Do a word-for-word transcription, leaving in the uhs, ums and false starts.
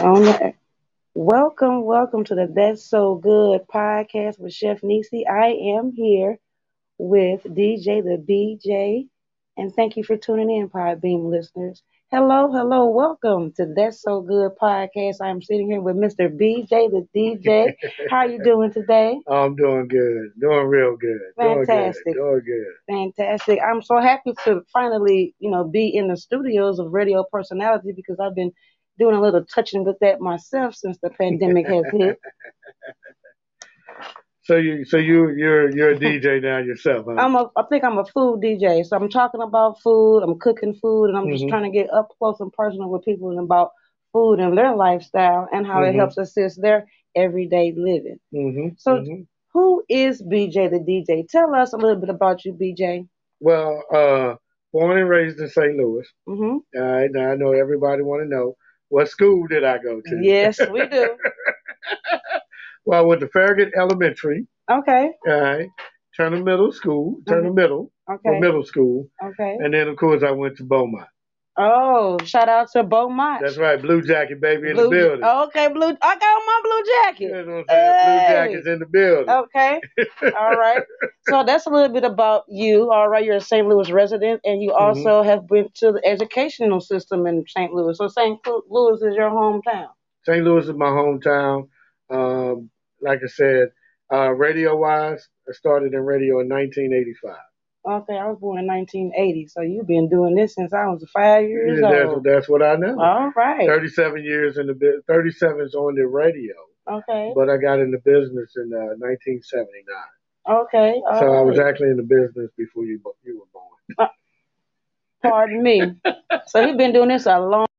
On the, welcome, welcome to the That's So Good podcast with Chef Nisi. I am here with D J the B J, and thank you for tuning in, Podbeam listeners. Hello, hello, welcome to That's So Good podcast. I'm sitting here with Mister B J the D J. How are you doing today? I'm doing good. Doing real good. Doing good. Fantastic. Doing good. Fantastic. I'm so happy to finally, you know, be in the studios of Radio Personality because I've been doing a little touching with that myself since the pandemic has hit. So you so you you're you're a D J now yourself, huh? I'm a, I think I'm a food D J. So I'm talking about food, I'm cooking food, and I'm just Mhm. trying to get up close and personal with people and about food and their lifestyle and how it Mhm. helps assist their everyday living. Mhm. So Mhm. who is B J the D J? Tell us a little bit about you, B J. Well, uh, born and raised in Saint Louis. Hmm. All right. Now I know everybody want to know what school did I go to? Yes, we do. Well, I went to Farragut Elementary. Okay. All right. Turner Middle School. Hmm. Turner Middle. Well, Okay. middle school. Okay. And then of course I went to Beaumont. Oh, shout out to Beaumont. That's right. Blue Jacket baby in the Blue. building. Okay, blue. I got on my blue You jacket. know what I'm saying? Blue Hey. Jackets in the building. Okay. All right. So that's a little bit about you. All right. You're a Saint Louis resident, and you hmm also have been to the educational system in Saint Louis. So Saint Louis is your hometown. Saint Louis is my hometown. Um, like I said, uh, radio wise, I started in radio in nineteen eighty-five. Okay, I was born in nineteen eighty, so you've been doing this since I was five years Yeah, that's old. that's what I know. All right. thirty-seven years in the bu- thirty-seven is on the radio, Okay. but I got into business in uh, nineteen seventy-nine. Okay. So I All was right. actually in the business before you you were born. Uh, pardon me. So he's been doing this a long